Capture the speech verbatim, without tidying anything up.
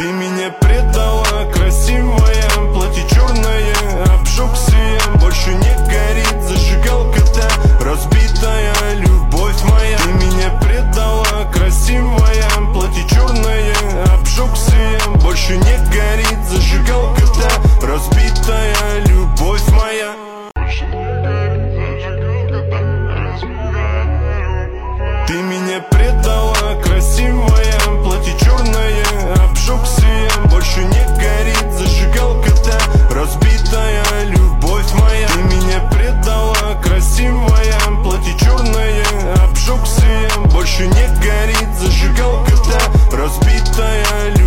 Ты меня предала, красивая, платье черное, обжегся я. Больше не горит зажигалка-то, разбитая любовь моя. Ты меня предала, красивая, платье черное, обжегся я. Больше не горит зажигалка-то, разбитая любовь моя. Ты меня предала, красивая, платье черное, обжегся я. Больше не горит зажигалка-то, разбитая любовь моя. Ты меня предала, красивая, платье черное, обжегся я. Больше не горит зажигалка-то, разбитая любовь моя.